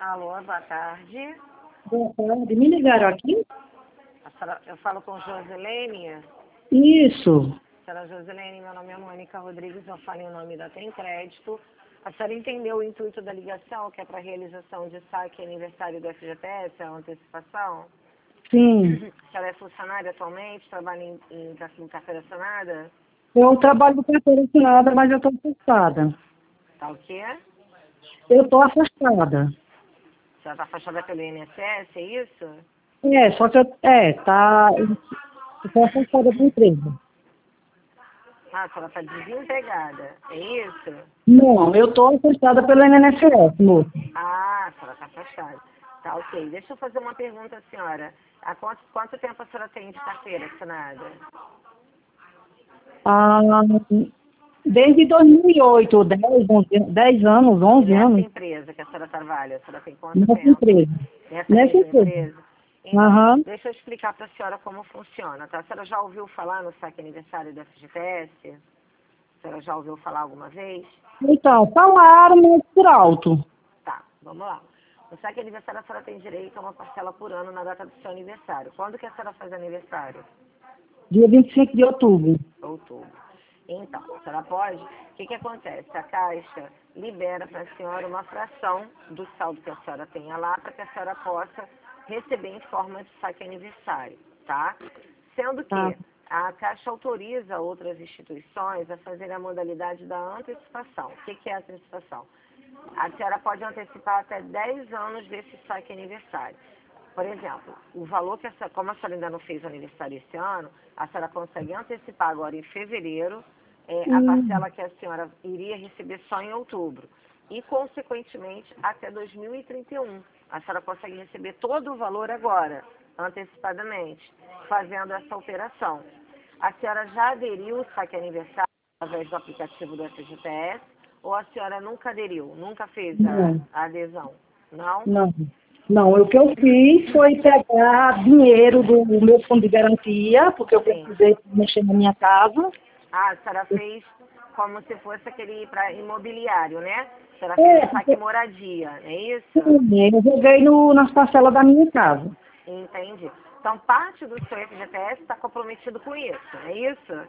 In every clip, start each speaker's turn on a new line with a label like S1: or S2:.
S1: Alô, boa tarde.
S2: Boa tarde. Me ligaram aqui?
S1: Eu falo com Josilene.
S2: Isso.
S1: Senhora Josilene, meu nome é Mônica Rodrigues, eu falo em nome da Tem Crédito. A senhora entendeu o intuito da ligação, que é para realização de saque aniversário do FGTS, a antecipação?
S2: Sim.
S1: A senhora é funcionária atualmente, trabalha em carteira assinada?
S2: Eu trabalho com carteira assinada, mas eu estou afastada.
S1: Tá o quê?
S2: Eu estou afastada.
S1: A senhora está afastada pelo INSS, é isso?
S2: Só que eu estou afastada da empresa.
S1: Ah, a senhora está desempregada, é isso?
S2: Não, eu estou afastada pelo INSS, moço.
S1: Ah, a senhora está afastada. Tá, ok. Deixa eu fazer uma pergunta à senhora. Há quanto tempo a senhora tem de carteira assinada?
S2: Ah, desde 2008, 10 anos,
S1: E
S2: 11
S1: nessa
S2: anos,
S1: empresa que a senhora trabalha, a senhora tem quanto
S2: nessa
S1: tempo?
S2: empresa.
S1: Nessa
S2: Nessa
S1: mesma
S2: empresa.
S1: empresa? Então,
S2: Aham.
S1: deixa eu explicar para a senhora como funciona, tá? A senhora já ouviu falar no saque aniversário da FGTS? A senhora já ouviu falar alguma vez?
S2: Então, falaram, mas por alto.
S1: Tá, vamos lá. No saque aniversário a senhora tem direito a uma parcela por ano na data do seu aniversário. Quando que a senhora faz aniversário?
S2: Dia 25 de outubro.
S1: Outubro. Então, a senhora pode, o que acontece? A Caixa libera para a senhora uma fração do saldo que a senhora tenha lá para que a senhora possa receber em forma de saque aniversário, tá? Sendo
S2: Tá.
S1: que a Caixa autoriza outras instituições a fazer a modalidade da antecipação. O que é a antecipação? A senhora pode antecipar até 10 anos desse saque aniversário. Por exemplo, o valor como a senhora ainda não fez aniversário esse ano, a senhora consegue antecipar agora em fevereiro a
S2: Hum.
S1: parcela que a senhora iria receber só em outubro. E, consequentemente, até 2031. A senhora consegue receber todo o valor agora, antecipadamente, fazendo essa operação. A senhora já aderiu ao saque aniversário através do aplicativo do FGTS ou a senhora nunca aderiu, nunca fez
S2: Não.
S1: a adesão? Não?
S2: Não, não, o que eu fiz foi pegar dinheiro do meu fundo de garantia, porque eu
S1: Sim.
S2: precisei mexer na minha casa.
S1: Ah, a senhora fez como se fosse aquele para imobiliário, né? A senhora fez o saque
S2: Porque
S1: moradia, é isso?
S2: eu joguei nas parcelas da minha casa.
S1: Entendi. Então, parte do seu FGTS está comprometido com isso, é isso?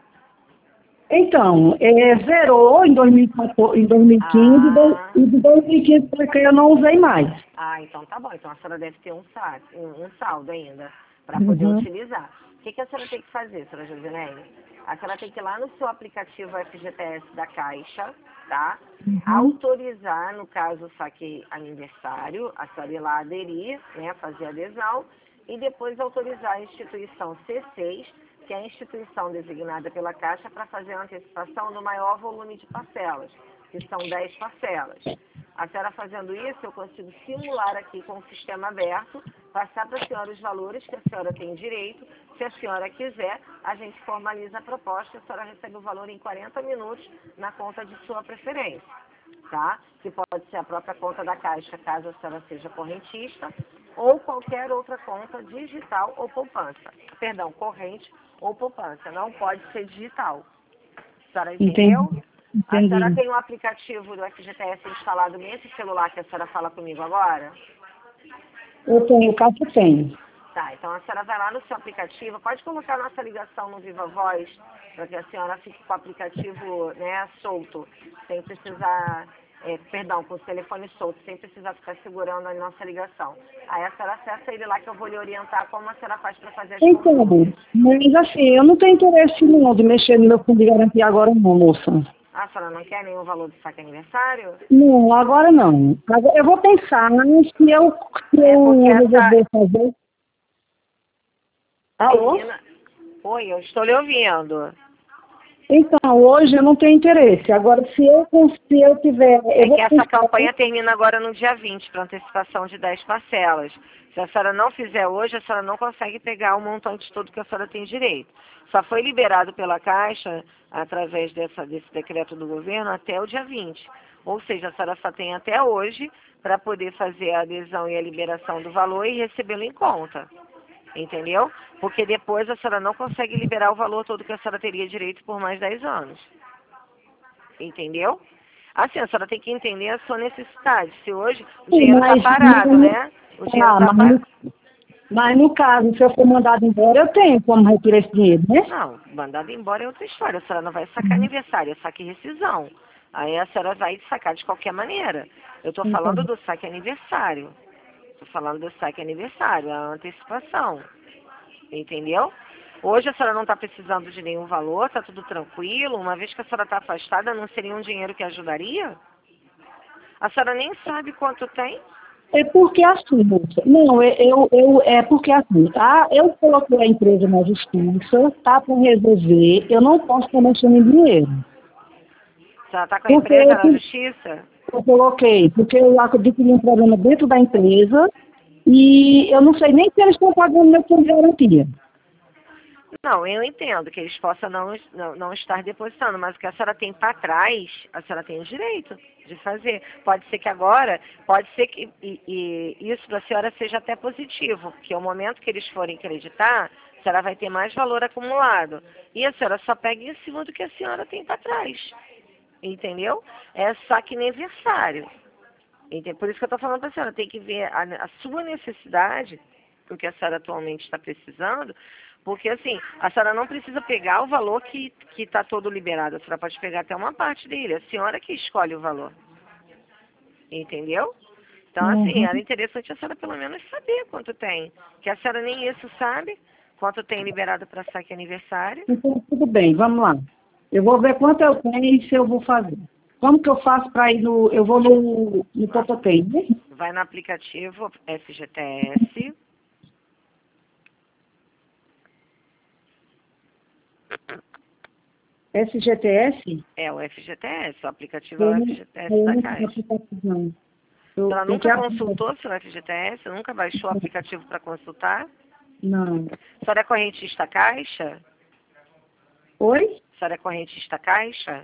S2: Então, zerou em 2014, em 2015,
S1: Ah,
S2: e de 2015 para cá eu não usei mais.
S1: então tá bom. Então a senhora deve ter um saldo ainda para poder
S2: Uhum,
S1: utilizar. O que a senhora tem que fazer, senhora Josilene? A senhora tem que ir lá no seu aplicativo FGTS da Caixa, tá?
S2: uhum.
S1: Autorizar, no caso, o saque aniversário, a senhora ir lá aderir, né, fazer adesão, e depois autorizar a instituição C6, que é a instituição designada pela Caixa para fazer a antecipação no maior volume de parcelas, que são 10 parcelas. A senhora fazendo isso, eu consigo simular aqui com o sistema aberto, passar para a senhora os valores que a senhora tem direito. Se a senhora quiser, a gente formaliza a proposta, a senhora recebe o valor em 40 minutos na conta de sua preferência, tá? Que pode ser a própria conta da Caixa, caso a senhora seja correntista, ou qualquer outra conta digital ou poupança. Perdão, corrente ou poupança, não pode ser digital. A senhora entendeu?
S2: Entendi,
S1: A senhora
S2: entendi.
S1: tem o aplicativo do FGTS instalado nesse celular que a senhora fala comigo agora?
S2: Eu tenho, Cássio tem.
S1: Tá, então a senhora vai lá no seu aplicativo, pode colocar a nossa ligação no Viva Voz, para que a senhora fique com o aplicativo, né, solto, sem precisar, com o telefone solto, sem precisar ficar segurando a nossa ligação. Aí a senhora acessa ele lá que eu vou lhe orientar como a senhora faz para fazer as
S2: Então,
S1: consultas.
S2: mas assim, eu não tenho interesse não de mexer no meu fundo de garantia agora não, moça.
S1: Ah, a senhora não quer nenhum valor de saque aniversário?
S2: Não, agora não. Agora, eu vou pensar, mas se eu
S1: É porque essa
S2: resolver fazer. Alô?
S1: menina... Oi, eu estou lhe ouvindo.
S2: Então, hoje eu não tenho interesse. Agora, se eu tiver, eu
S1: É que
S2: vou
S1: essa
S2: pensar.
S1: campanha termina agora no dia 20 para antecipação de 10 parcelas. Se a senhora não fizer hoje, a senhora não consegue pegar o montante todo que a senhora tem direito. Só foi liberado pela Caixa, através desse decreto do governo, até o dia 20. Ou seja, a senhora só tem até hoje para poder fazer a adesão e a liberação do valor e recebê-lo em conta. Entendeu? Porque depois a senhora não consegue liberar o valor todo que a senhora teria direito por mais 10 anos. Entendeu? Assim, a senhora tem que entender a sua necessidade. Se hoje o
S2: Sim,
S1: dinheiro está parado, né? O dinheiro está parado.
S2: Mas no caso, se eu for mandado embora, eu tenho como retirar esse dinheiro, né?
S1: Não, mandado embora é outra história. A senhora não vai sacar aniversário, é saque rescisão. Aí a senhora vai sacar de qualquer maneira. Eu estou falando do saque aniversário. Estou falando do saque aniversário, a antecipação. Entendeu? Hoje a senhora não está precisando de nenhum valor, está tudo tranquilo. Uma vez que a senhora está afastada, não seria um dinheiro que ajudaria? A senhora nem sabe quanto tem?
S2: É porque assim, moça, não, é porque assim, tá? Eu coloquei a empresa na justiça, tá para resolver, eu não posso estar mexendo em dinheiro.
S1: A senhora está com a
S2: Porque
S1: empresa na justiça?
S2: eu coloquei, porque eu adquiri um problema dentro da empresa e eu não sei nem se eles estão pagando meu fundo de garantia.
S1: Não, eu entendo que eles possam não estar depositando, mas o que a senhora tem para trás, a senhora tem o direito de fazer. Pode ser que agora, pode ser que e isso para a senhora seja até positivo, porque o momento que eles forem acreditar, a senhora vai ter mais valor acumulado. E a senhora só pega em cima do que a senhora tem para trás. Entendeu? É saque aniversário. Por isso que eu estou falando para a senhora, tem que ver a sua necessidade, o que a senhora atualmente está precisando, porque assim, a senhora não precisa pegar o valor que está todo liberado, a senhora pode pegar até uma parte dele, a senhora que escolhe o valor. Entendeu? Então, assim, era interessante a senhora pelo menos saber quanto tem, que a senhora nem isso sabe, quanto tem liberado para saque aniversário.
S2: Então, tudo bem, vamos lá. Eu vou ver quanto eu tenho e se eu vou fazer. Como que eu faço para ir no... Eu vou no Totopay, né?
S1: Vai no aplicativo FGTS.
S2: SGTS?
S1: É o FGTS, o aplicativo é
S2: Eu
S1: o
S2: não,
S1: FGTS
S2: eu
S1: da
S2: não tenho
S1: Caixa.
S2: aplicativo, não.
S1: Ela
S2: Tem que
S1: nunca
S2: abrir.
S1: consultou seu FGTS? Nunca baixou o aplicativo para consultar?
S2: Não.
S1: A senhora é correntista Caixa?
S2: Oi?
S1: A senhora é correntista Caixa?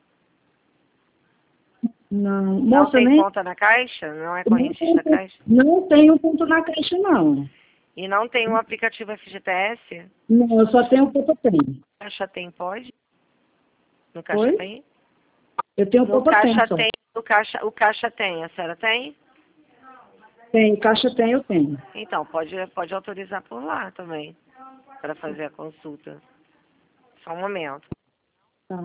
S2: Não.
S1: Não
S2: Moça,
S1: tem
S2: nem...
S1: conta na Caixa? Não é
S2: Não
S1: correntista
S2: tenho,
S1: Caixa?
S2: não tenho ponto na caixa, não.
S1: E não tem um aplicativo FGTS?
S2: Não, eu só tenho Totopay.
S1: Caixa tem, pode? No Caixa
S2: Oi?
S1: tem?
S2: Eu tenho
S1: No
S2: Totopay
S1: Caixa
S2: só.
S1: tem, o Caixa tem, a senhora tem?
S2: Tem, caixa tem, eu tenho.
S1: Então, pode autorizar por lá também, para fazer a consulta. Só um momento.
S2: Tá.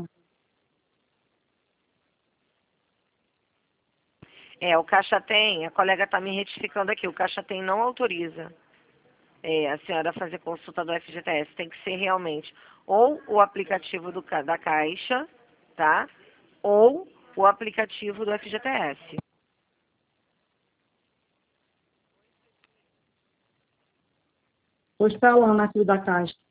S1: O Caixa tem, a colega está me retificando aqui, o Caixa tem não autoriza a senhora fazer consulta do FGTS. Tem que ser realmente ou o aplicativo da Caixa, tá? Ou o aplicativo do FGTS.
S2: Estou instalando aqui o da caixa.